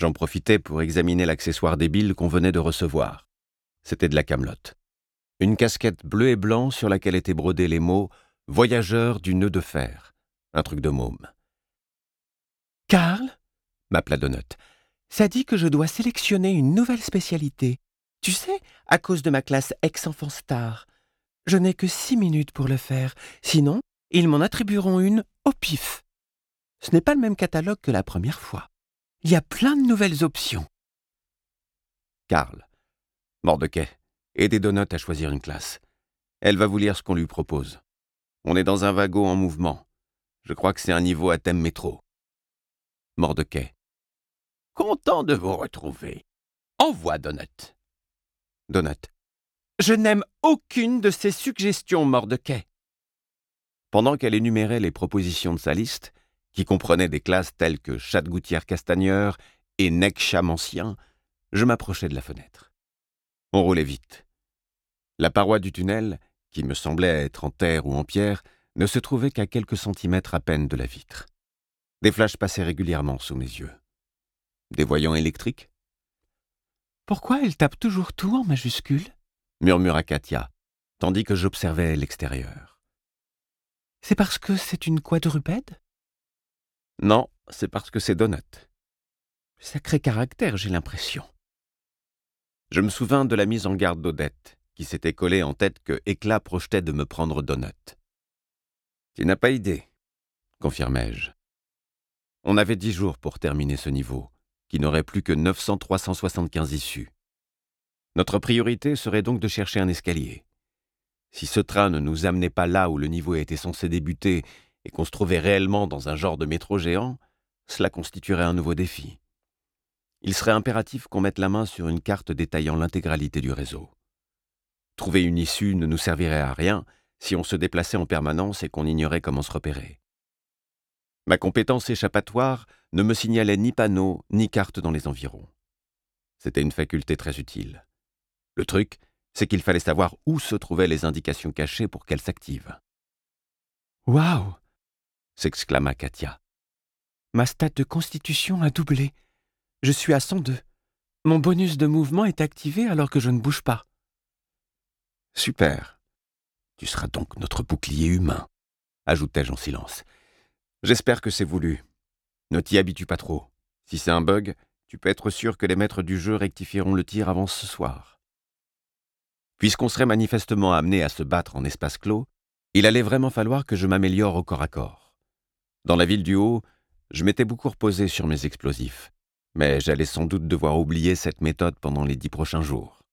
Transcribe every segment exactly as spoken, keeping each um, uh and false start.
J'en profitais pour examiner l'accessoire débile qu'on venait de recevoir. C'était de la camelote. Une casquette bleu et blanc sur laquelle étaient brodés les mots « Voyageur du nœud de fer ». Un truc de môme. « Karl » m'appela Donut. « Ça dit que je dois sélectionner une nouvelle spécialité. Tu sais, à cause de ma classe ex-enfant star. Je n'ai que six minutes pour le faire. Sinon, ils m'en attribueront une au pif. Ce n'est pas le même catalogue que la première fois. Il y a plein de nouvelles options. » Karl. Mordecai, aidez Donut à choisir une classe. Elle va vous lire ce qu'on lui propose. On est dans un wagon en mouvement. Je crois que c'est un niveau à thème métro. Mordecai. Content de vous retrouver. Envoie, Donut. Donut. Je n'aime aucune de ces suggestions, Mordecai. Pendant qu'elle énumérait les propositions de sa liste, qui comprenaient des classes telles que Chat-Gouttière-Castagneur et Nec-Cham-Ancien, je m'approchais de la fenêtre. On roulait vite. La paroi du tunnel, qui me semblait être en terre ou en pierre, ne se trouvait qu'à quelques centimètres à peine de la vitre. Des flashs passaient régulièrement sous mes yeux. Des voyants électriques? « Pourquoi elle tape toujours tout en majuscule ?» murmura Katia, tandis que j'observais l'extérieur. « C'est parce que c'est une quadrupède ?» Non, c'est parce que c'est Donut. Sacré caractère, j'ai l'impression. Je me souvins de la mise en garde d'Odette, qui s'était collée en tête que Éclat projetait de me prendre Donut. « Tu n'as pas idée, » confirmai-je. On avait dix jours pour terminer ce niveau, qui n'aurait plus que neuf cents trois cent soixante-quinze issues. Notre priorité serait donc de chercher un escalier. Si ce train ne nous amenait pas là où le niveau était censé débuter et qu'on se trouvait réellement dans un genre de métro géant, cela constituerait un nouveau défi. Il serait impératif qu'on mette la main sur une carte détaillant l'intégralité du réseau. Trouver une issue ne nous servirait à rien si on se déplaçait en permanence et qu'on ignorait comment se repérer. Ma compétence échappatoire ne me signalait ni panneau ni carte dans les environs. C'était une faculté très utile. Le truc, c'est qu'il fallait savoir où se trouvaient les indications cachées pour qu'elles s'activent. « Waouh !» s'exclama Katia. « Ma stat de constitution a doublé. Je suis à cent deux. Mon bonus de mouvement est activé alors que je ne bouge pas. » Super. Tu seras donc notre bouclier humain, ajoutai-je en silence. J'espère que c'est voulu. Ne t'y habitue pas trop. Si c'est un bug, tu peux être sûr que les maîtres du jeu rectifieront le tir avant ce soir. Puisqu'on serait manifestement amené à se battre en espace clos, il allait vraiment falloir que je m'améliore au corps à corps. Dans la ville du Haut, je m'étais beaucoup reposé sur mes explosifs, mais j'allais sans doute devoir oublier cette méthode pendant les dix prochains jours.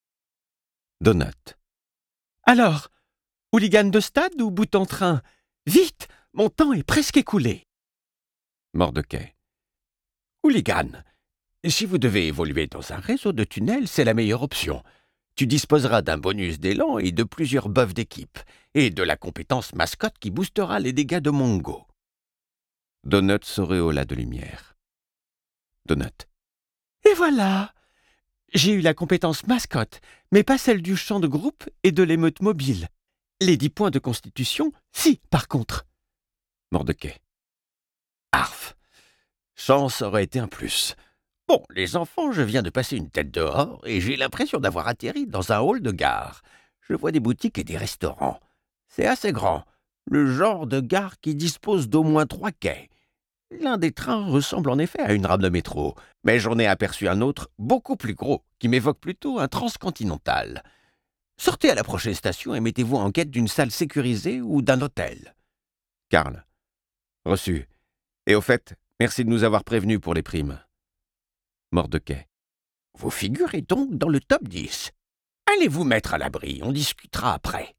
Donut. « Alors, hooligan de stade ou bout en train? Vite, mon temps est presque écoulé. » Mordecai. Hooligan, si vous devez évoluer dans un réseau de tunnels, c'est la meilleure option. Tu disposeras d'un bonus d'élan et de plusieurs buffs d'équipe, et de la compétence mascotte qui boostera les dégâts de Mongo. Donut s'auréola de lumière. Donut. Et voilà! J'ai eu la compétence mascotte, mais pas celle du chant de groupe et de l'émeute mobile. Les dix points de constitution, si, par contre. Mordecai. Arf! Chance aurait été un plus. Bon, les enfants, je viens de passer une tête dehors et j'ai l'impression d'avoir atterri dans un hall de gare. Je vois des boutiques et des restaurants. C'est assez grand, le genre de gare qui dispose d'au moins trois quais. L'un des trains ressemble en effet à une rame de métro, mais j'en ai aperçu un autre beaucoup plus gros, qui m'évoque plutôt un transcontinental. Sortez à la prochaine station et mettez-vous en quête d'une salle sécurisée ou d'un hôtel. Karl. Reçu. Et au fait, merci de nous avoir prévenus pour les primes. Mordecai. Vous figurez donc dans le top dix. Allez vous mettre à l'abri, on discutera après.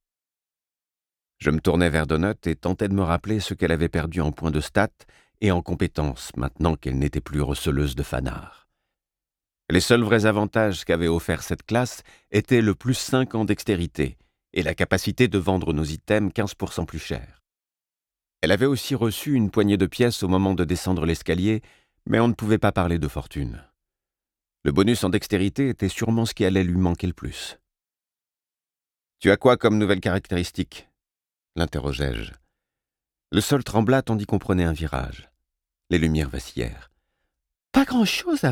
Je me tournai vers Donut et tentais de me rappeler ce qu'elle avait perdu en points de stats et en compétences, maintenant qu'elle n'était plus receleuse de fanards. Les seuls vrais avantages qu'avait offert cette classe étaient le plus cinq en dextérité et la capacité de vendre nos items quinze pour cent plus cher. Elle avait aussi reçu une poignée de pièces au moment de descendre l'escalier, mais on ne pouvait pas parler de fortune. Le bonus en dextérité était sûrement ce qui allait lui manquer le plus. « Tu as quoi comme nouvelle caractéristique ?» l'interrogeai-je. Le sol trembla tandis qu'on prenait un virage. Les lumières vacillèrent. « Pas grand-chose à